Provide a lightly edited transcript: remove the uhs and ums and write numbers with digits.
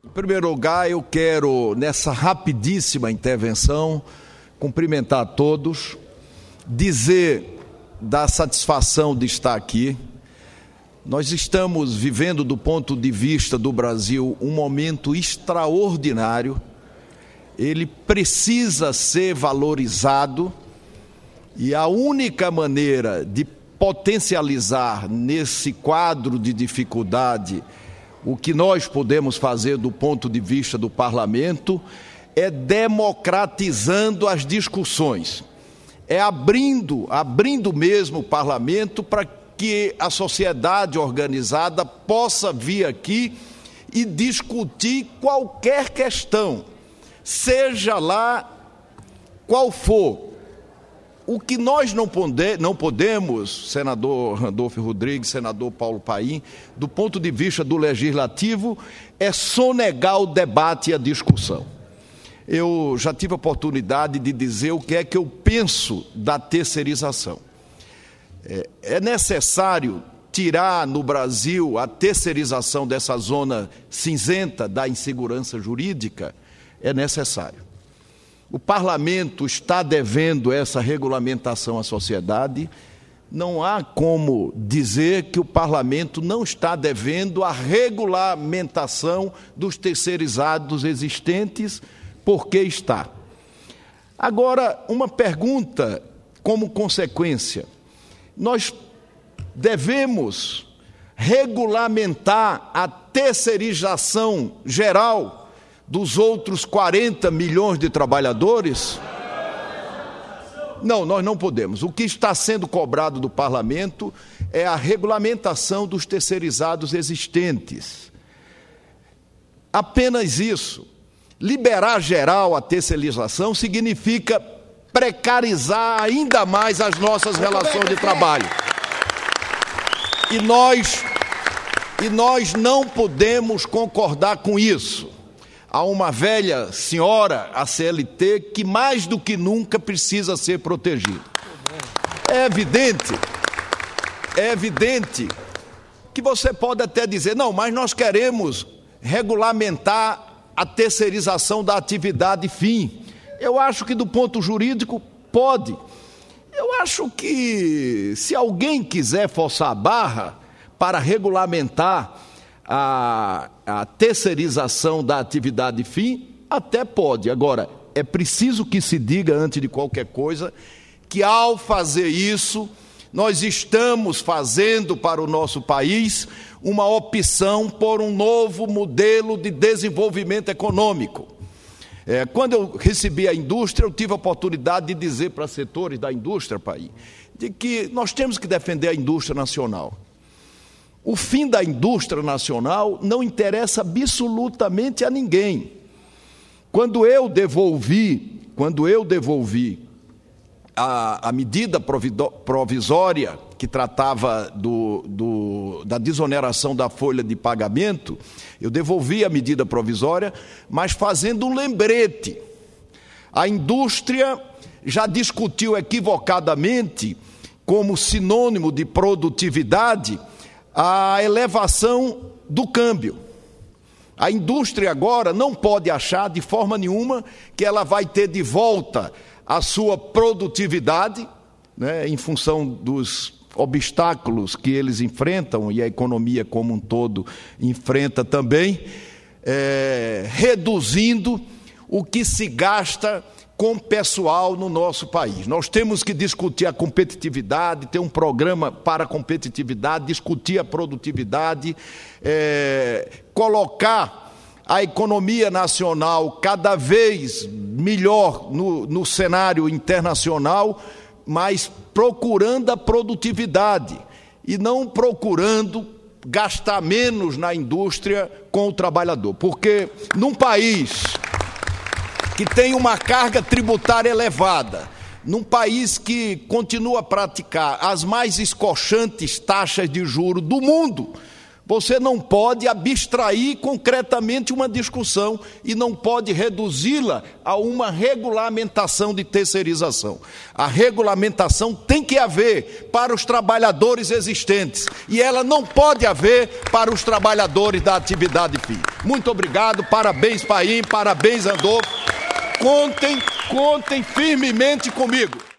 Em primeiro lugar, eu quero, nessa rapidíssima intervenção, cumprimentar a todos, dizer da satisfação de estar aqui. Nós estamos vivendo, do ponto de vista do Brasil, um momento extraordinário. Ele precisa ser valorizado e a única maneira de potencializar nesse quadro de dificuldade o que nós podemos fazer do ponto de vista do parlamento é democratizando as discussões, é abrindo mesmo o parlamento para que a sociedade organizada possa vir aqui e discutir qualquer questão, seja lá qual for. O que nós não podemos, senador Randolfo Rodrigues, senador Paulo Paim, do ponto de vista do legislativo, é sonegar o debate e a discussão. Eu já tive a oportunidade de dizer o que é que eu penso da terceirização. É necessário tirar no Brasil a terceirização dessa zona cinzenta da insegurança jurídica? É necessário. O parlamento está devendo essa regulamentação à sociedade. Não há como dizer que o parlamento não está devendo a regulamentação dos terceirizados existentes, porque está. Agora, uma pergunta como consequência. Nós devemos regulamentar a terceirização geral dos outros 40 milhões de trabalhadores? Não, nós não podemos. O que está sendo cobrado do parlamento é a regulamentação dos terceirizados existentes. Apenas isso. Liberar geral a terceirização significa precarizar ainda mais as nossas relações de trabalho. E nós não podemos concordar com isso. Há uma velha senhora, a CLT, que mais do que nunca precisa ser protegida. É evidente que você pode até dizer, não, mas nós queremos regulamentar a terceirização da atividade fim. Eu acho que do ponto jurídico pode. Eu acho que se alguém quiser forçar a barra para regulamentar a terceirização da atividade fim, até pode. Agora, é preciso que se diga, antes de qualquer coisa, que ao fazer isso, nós estamos fazendo para o nosso país uma opção por um novo modelo de desenvolvimento econômico. Quando eu recebi a indústria, eu tive a oportunidade de dizer para setores da indústria, Paim, de que nós temos que defender a indústria nacional. O fim da indústria nacional não interessa absolutamente a ninguém. Quando eu devolvi a medida provisória que tratava da desoneração da folha de pagamento, eu devolvi a medida provisória, mas fazendo um lembrete. A indústria já discutiu equivocadamente, como sinônimo de produtividade, a elevação do câmbio. A indústria agora não pode achar de forma nenhuma que ela vai ter de volta a sua produtividade, né, em função dos obstáculos que eles enfrentam e a economia como um todo enfrenta também, reduzindo o que se gasta com pessoal no nosso país. Nós temos que discutir a competitividade, ter um programa para a competitividade, discutir a produtividade, colocar a economia nacional cada vez melhor no cenário internacional, mas procurando a produtividade e não procurando gastar menos na indústria com o trabalhador. Porque num país que tem uma carga tributária elevada, num país que continua a praticar as mais escochantes taxas de juros do mundo, Você não pode abstrair concretamente uma discussão e não pode reduzi-la a uma regulamentação de terceirização. A regulamentação tem que haver para os trabalhadores existentes e ela não pode haver para os trabalhadores da atividade fim. Muito obrigado, parabéns Paim, parabéns Randolfo. Contem firmemente comigo.